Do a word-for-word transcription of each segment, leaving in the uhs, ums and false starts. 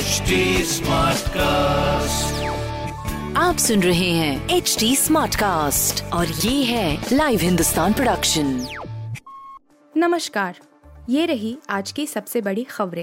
H D smart cast, आप सुन रहे हैं एच डी स्मार्ट कास्ट और ये है लाइव हिंदुस्तान प्रोडक्शन। नमस्कार, ये रही आज की सबसे बड़ी खबरें।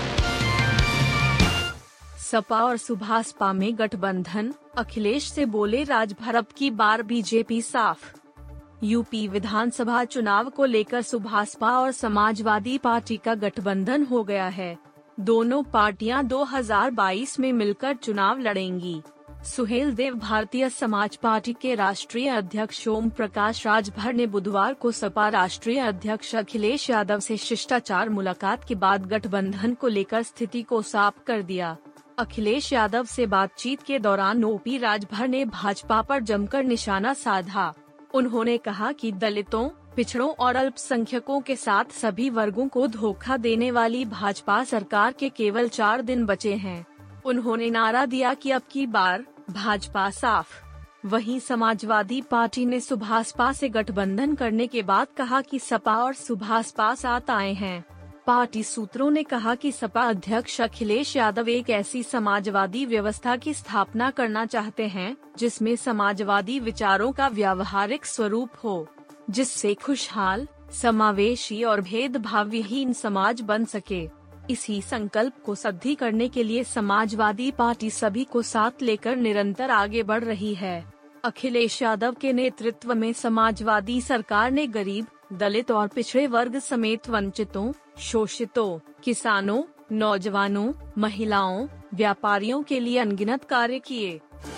सपा और सुभासपा में गठबंधन, अखिलेश से बोले राजभर अब की बार बीजेपी साफ। यूपी विधानसभा चुनाव को लेकर सुभासपा और समाजवादी पार्टी का गठबंधन हो गया है। दोनों पार्टियां दो हज़ार बाईस में मिलकर चुनाव लड़ेंगी। सुहेल देव भारतीय समाज पार्टी के राष्ट्रीय अध्यक्ष ओम प्रकाश राजभर ने बुधवार को सपा राष्ट्रीय अध्यक्ष अखिलेश यादव से शिष्टाचार मुलाकात के बाद गठबंधन को लेकर स्थिति को साफ कर दिया। अखिलेश यादव से बातचीत के दौरान ओपी राजभर ने भाजपा पर जमकर निशाना साधा। उन्होंने कहा कि दलितों, पिछड़ों और अल्पसंख्यकों के साथ सभी वर्गों को धोखा देने वाली भाजपा सरकार के केवल चार दिन बचे हैं। उन्होंने नारा दिया कि अब की बार भाजपा साफ। वहीं समाजवादी पार्टी ने सुभासपा से गठबंधन करने के बाद कहा कि सपा और सुभासपा साथ आए हैं। पार्टी सूत्रों ने कहा कि सपा अध्यक्ष अखिलेश यादव एक ऐसी समाजवादी व्यवस्था की स्थापना करना चाहते हैं जिसमें समाजवादी विचारों का व्यावहारिक स्वरूप हो, जिससे खुशहाल, समावेशी और भेदभाव विहीन समाज बन सके। इसी संकल्प को सिद्ध करने के लिए समाजवादी पार्टी सभी को साथ लेकर निरंतर आगे बढ़ रही है। अखिलेश यादव के नेतृत्व में समाजवादी सरकार ने गरीब, दलित और पिछड़े वर्ग समेत वंचितों, शोषितों, किसानों, नौजवानों, महिलाओं, व्यापारियों के लिए अनगिनत कार्य किए।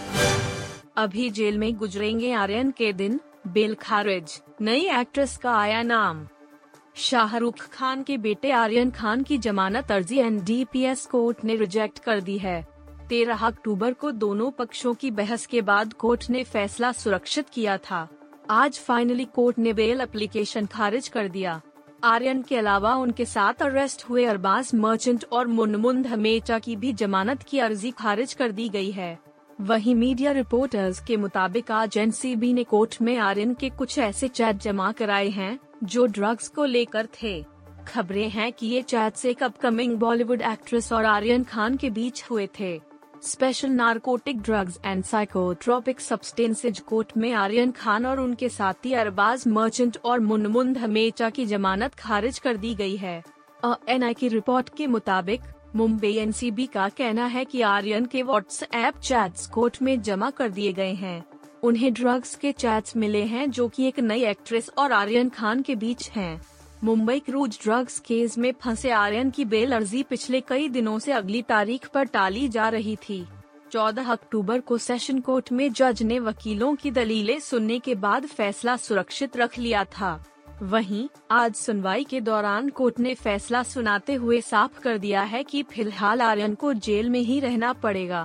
अभी जेल में गुजरेंगे आर्यन के दिन, बेल खारिज, नई एक्ट्रेस का आया नाम। शाहरुख खान के बेटे आर्यन खान की जमानत अर्जी N D P S court ने रिजेक्ट कर दी है। तेरह अक्टूबर को दोनों पक्षों की बहस के बाद कोर्ट ने फैसला सुरक्षित किया था। आज फाइनली कोर्ट ने बेल एप्लीकेशन खारिज कर दिया। आर्यन के अलावा उनके साथ अरेस्ट हुए अरबाज मर्चेंट और मुनमुन धमेचा की भी जमानत की अर्जी खारिज कर दी गई है। वहीं मीडिया रिपोर्टर्स के मुताबिक आज एन सी बी ने कोर्ट में आर्यन के कुछ ऐसे चैट जमा कराए हैं जो ड्रग्स को लेकर थे। खबरें हैं कि ये चैट्स एक अपकमिंग बॉलीवुड एक्ट्रेस और आर्यन खान के बीच हुए थे। Special narcotic drugs and psychotropic substances court में आर्यन खान और उनके साथी अरबाज मर्चेंट और मुनमुन धमेचा की जमानत खारिज कर दी गई है। एन आई की रिपोर्ट के मुताबिक मुंबई एन सी बी का कहना है कि आर्यन के व्हाट्सएप चैट्स कोर्ट में जमा कर दिए गए हैं। उन्हें ड्रग्स के चैट्स मिले हैं जो कि एक नई एक्ट्रेस और आर्यन खान के बीच हैं। मुंबई क्रूज ड्रग्स केस में फंसे आर्यन की बेल अर्जी पिछले कई दिनों से अगली तारीख पर टाली जा रही थी। चौदह अक्टूबर को सेशन कोर्ट में जज ने वकीलों की दलीलें सुनने के बाद फैसला सुरक्षित रख लिया था। वहीं आज सुनवाई के दौरान कोर्ट ने फैसला सुनाते हुए साफ कर दिया है कि फिलहाल आर्यन को जेल में ही रहना पड़ेगा।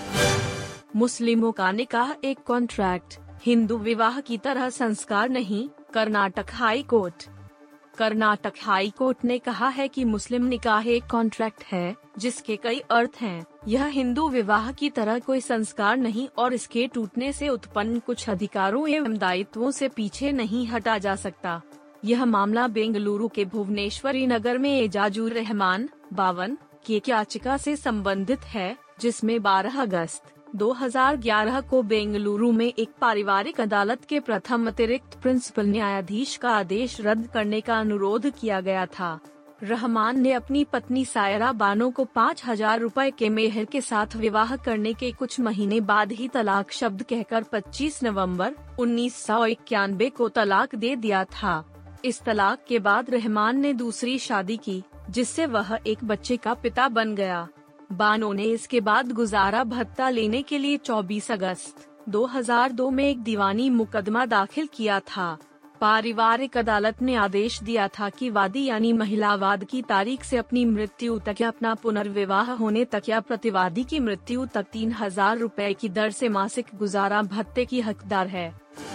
मुस्लिमों का निकाह एक कॉन्ट्रैक्ट, हिंदू विवाह की तरह संस्कार नहीं, Karnataka high court. Karnataka high court ने कहा है कि मुस्लिम निकाह एक कॉन्ट्रैक्ट है जिसके कई अर्थ हैं। यह हिंदू विवाह की तरह कोई संस्कार नहीं और इसके टूटने से उत्पन्न कुछ अधिकारों एवं दायित्वों से पीछे नहीं हटा जा सकता। यह मामला बेंगलुरु के भुवनेश्वरी नगर में एजाजुर रहमान बावन की याचिका से संबंधित है, जिसमें बारह अगस्त दो हज़ार ग्यारह को बेंगलुरु में एक पारिवारिक अदालत के प्रथम अतिरिक्त प्रिंसिपल न्यायाधीश का आदेश रद्द करने का अनुरोध किया गया था। रहमान ने अपनी पत्नी सायरा बानो को पाँच हजार रुपए के मेहर के साथ विवाह करने के कुछ महीने बाद ही तलाक शब्द कहकर पच्चीस नवंबर उन्नीस सौ इक्यानवे को तलाक दे दिया था। इस तलाक के बाद रहमान ने दूसरी शादी की, जिससे वह एक बच्चे का पिता बन गया। बानो ने इसके बाद गुजारा भत्ता लेने के लिए चौबीस अगस्त दो हज़ार दो में एक दीवानी मुकदमा दाखिल किया था। पारिवारिक अदालत ने आदेश दिया था कि वादी यानी महिला वाद की तारीख से अपनी मृत्यु तक या अपना पुनर्विवाह होने तक या प्रतिवादी की मृत्यु तक तीन हजार रुपए की दर से मासिक गुजारा भत्ते की हकदार है।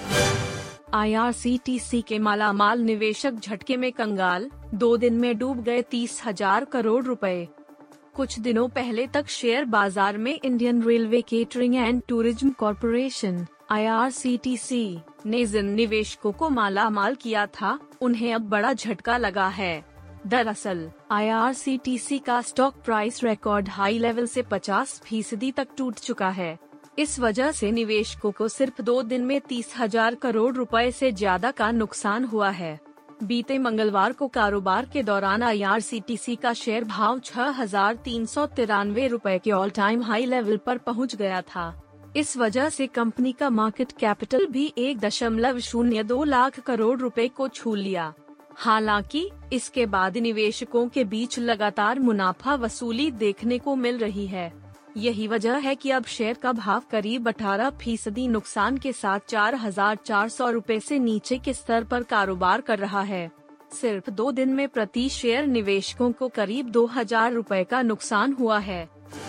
आई आर सी टी सी के मालामाल निवेशक झटके में कंगाल, दो दिन में डूब गए तीस हजार करोड़ रुपए। कुछ दिनों पहले तक शेयर बाजार में Indian railway catering and tourism corporation I R C T C ने जिन निवेशकों को माला माल किया था, उन्हें अब बड़ा झटका लगा है। दरअसल आई आर सी टी सी का stock price record high level से पचास फीसदी तक टूट चुका है। इस वजह से निवेशकों को सिर्फ दो दिन में तीस हजार करोड़ रुपए से ज्यादा का नुकसान हुआ है। बीते मंगलवार को कारोबार के दौरान आई आर सी टी सी का शेयर भाव छह हजार तीन सौ तिरानवे रुपए के ऑल टाइम हाई लेवल पर पहुंच गया था। इस वजह से कंपनी का मार्केट कैपिटल भी एक दशमलव शून्य दो लाख करोड़ रुपए को छू लिया। हालांकि इसके बाद निवेशकों के बीच लगातार मुनाफा वसूली देखने को मिल रही है। यही वजह है कि अब शेयर का भाव करीब अठारह फीसदी नुकसान के साथ चार हजार चार सौ रुपए से नीचे के स्तर पर कारोबार कर रहा है। सिर्फ दो दिन में प्रति शेयर निवेशकों को करीब दो हजार रुपए का नुकसान हुआ है।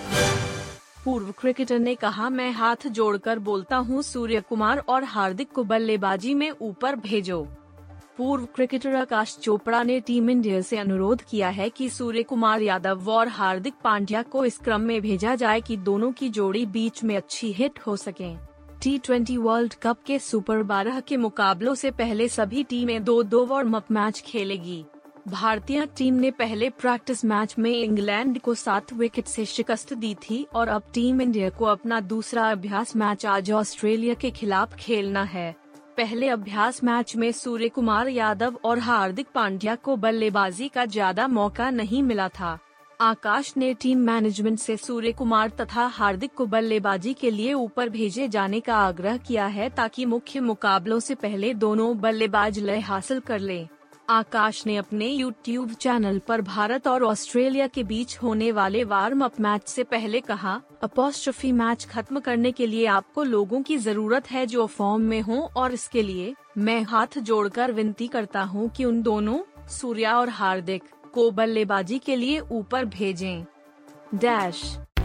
पूर्व क्रिकेटर ने कहा, मैं हाथ जोड़कर बोलता हूं, सूर्य कुमार और हार्दिक को बल्लेबाजी में ऊपर भेजो। पूर्व क्रिकेटर आकाश चोपड़ा ने टीम इंडिया से अनुरोध किया है कि सूर्य कुमार यादव और हार्दिक पांड्या को इस क्रम में भेजा जाए कि दोनों की जोड़ी बीच में अच्छी हिट हो सके। टी ट्वेंटी वर्ल्ड कप के सुपर बारह के मुकाबलों से पहले सभी टीमें दो दो वार्म अप मैच खेलेगी। भारतीय टीम ने पहले प्रैक्टिस मैच में इंग्लैंड को सात विकेट से शिकस्त दी थी और अब टीम इंडिया को अपना दूसरा अभ्यास मैच आज ऑस्ट्रेलिया के खिलाफ खेलना है। पहले अभ्यास मैच में सूर्य कुमार यादव और हार्दिक पांड्या को बल्लेबाजी का ज्यादा मौका नहीं मिला था। आकाश ने टीम मैनेजमेंट से सूर्य कुमार तथा हार्दिक को बल्लेबाजी के लिए ऊपर भेजे जाने का आग्रह किया है ताकि मुख्य मुकाबलों से पहले दोनों बल्लेबाज लय हासिल कर लें। आकाश ने अपने यूट्यूब चैनल पर भारत और ऑस्ट्रेलिया के बीच होने वाले वार्म अप मैच से पहले कहा, अपॉस्ट्रोफी मैच खत्म करने के लिए आपको लोगों की जरूरत है जो फॉर्म में हों और इसके लिए मैं हाथ जोड़कर विनती करता हूं कि उन दोनों सूर्या और हार्दिक को बल्लेबाजी के लिए ऊपर भेजें। डैश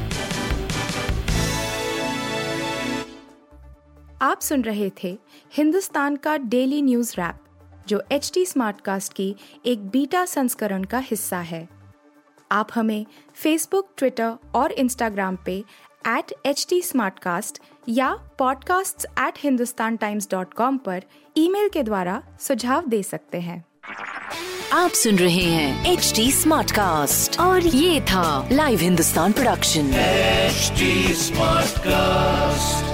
आप सुन रहे थे हिंदुस्तान का डेली न्यूज रैप, जो एच टी स्मार्टकास्ट की एक बीटा संस्करण का हिस्सा है। आप हमें फेसबुक, ट्विटर और इंस्टाग्राम पे एट एच टी स्मार्टकास्ट या podcasts at Hindustan Times dot com पर ईमेल के द्वारा सुझाव दे सकते हैं। आप सुन रहे हैं एच टी स्मार्टकास्ट और ये था live Hindustan production H T Smartcast.